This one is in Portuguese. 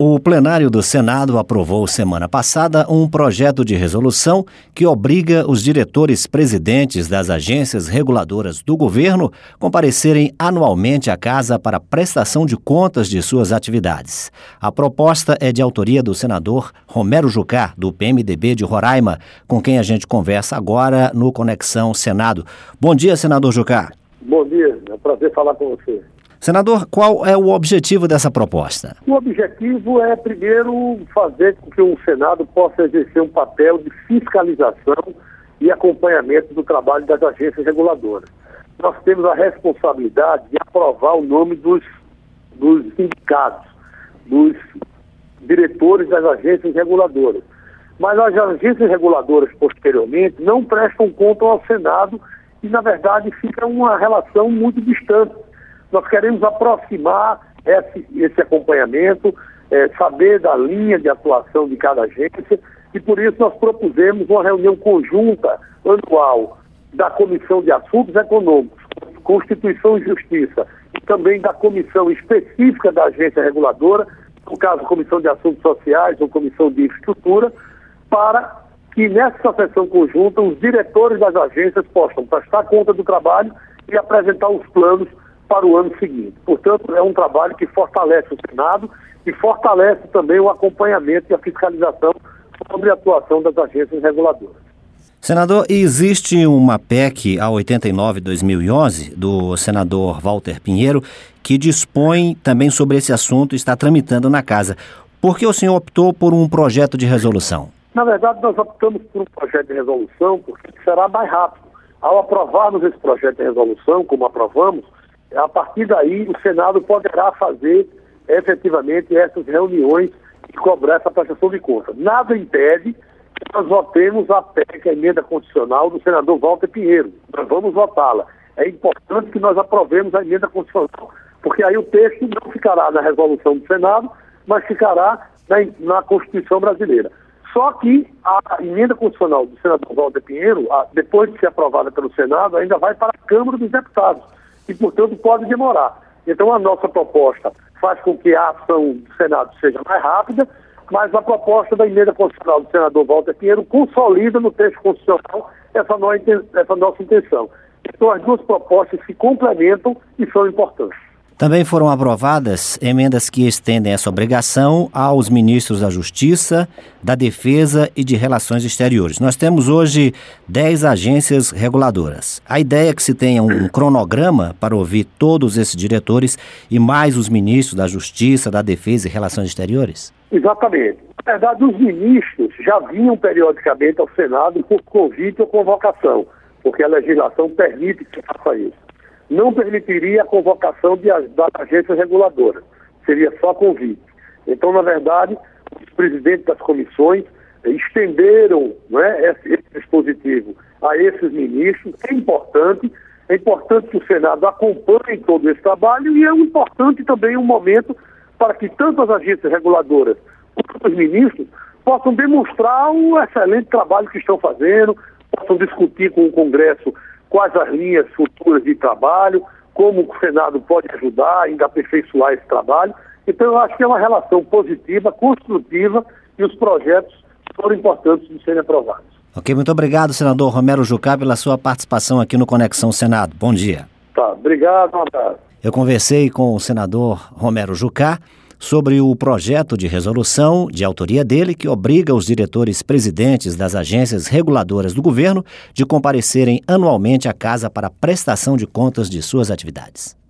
O plenário do Senado aprovou semana passada um projeto de resolução que obriga os diretores-presidentes das agências reguladoras do governo a comparecerem anualmente à casa para prestação de contas de suas atividades. A proposta é de autoria do senador Romero Jucá, do PMDB de Roraima, com quem a gente conversa agora no Conexão Senado. Bom dia, senador Jucá. Bom dia, é um prazer falar com você. Senador, qual é o objetivo dessa proposta? O objetivo é, primeiro, fazer com que o Senado possa exercer um papel de fiscalização e acompanhamento do trabalho das agências reguladoras. Nós temos a responsabilidade de aprovar o nome dos sindicatos, dos diretores das agências reguladoras. Mas as agências reguladoras, posteriormente, não prestam conta ao Senado e, na verdade, fica uma relação muito distante. Nós queremos aproximar esse acompanhamento, saber da linha de atuação de cada agência, e por isso nós propusemos uma reunião conjunta anual da Comissão de Assuntos Econômicos, Constituição e Justiça, e também da comissão específica da agência reguladora, no caso, Comissão de Assuntos Sociais ou Comissão de Infraestrutura, para que nessa sessão conjunta os diretores das agências possam prestar conta do trabalho e apresentar os planos para o ano seguinte. Portanto, é um trabalho que fortalece o Senado e fortalece também o acompanhamento e a fiscalização sobre a atuação das agências reguladoras. Senador, existe uma PEC, a 89/2011, do senador Walter Pinheiro, que dispõe também sobre esse assunto e está tramitando na casa. Por que o senhor optou por um projeto de resolução? Na verdade, nós optamos por um projeto de resolução porque será mais rápido. Ao aprovarmos esse projeto de resolução, como aprovamos, a partir daí o Senado poderá fazer efetivamente essas reuniões e cobrar essa prestação de contas. Nada impede que nós votemos a PEC, a emenda constitucional do senador Walter Pinheiro. Nós vamos votá-la. É importante que nós aprovemos a emenda constitucional, porque aí o texto não ficará na resolução do Senado, mas ficará na Constituição brasileira. Só que a emenda constitucional do senador Walter Pinheiro, depois de ser aprovada pelo Senado, ainda vai para a Câmara dos Deputados. E, portanto, pode demorar. Então, a nossa proposta faz com que a ação do Senado seja mais rápida, mas a proposta da emenda constitucional do senador Walter Pinheiro consolida no texto constitucional essa nossa intenção. Então, as duas propostas se complementam e são importantes. Também foram aprovadas emendas que estendem essa obrigação aos ministros da Justiça, da Defesa e de Relações Exteriores. Nós temos hoje 10 agências reguladoras. A ideia é que se tenha um cronograma para ouvir todos esses diretores e mais os ministros da Justiça, da Defesa e Relações Exteriores? Exatamente. Na verdade, os ministros já vinham periodicamente ao Senado por convite ou convocação, porque a legislação permite que faça isso. Não permitiria a convocação da agência reguladora, seria só convite. Então, na verdade, os presidentes das comissões estenderam, esse dispositivo a esses ministros. É importante que o Senado acompanhe todo esse trabalho e é importante também um momento para que tanto as agências reguladoras quanto os ministros possam demonstrar o excelente trabalho que estão fazendo, possam discutir com o Congresso quais as linhas futuras de trabalho, como o Senado pode ajudar a ainda aperfeiçoar esse trabalho. Então, eu acho que é uma relação positiva, construtiva, e os projetos foram importantes de serem aprovados. Ok, muito obrigado, senador Romero Jucá, pela sua participação aqui no Conexão Senado. Bom dia. Tá, obrigado, um abraço. Eu conversei com o senador Romero Jucá sobre o projeto de resolução de autoria dele que obriga os diretores-presidentes das agências reguladoras do governo de comparecerem anualmente à casa para prestação de contas de suas atividades.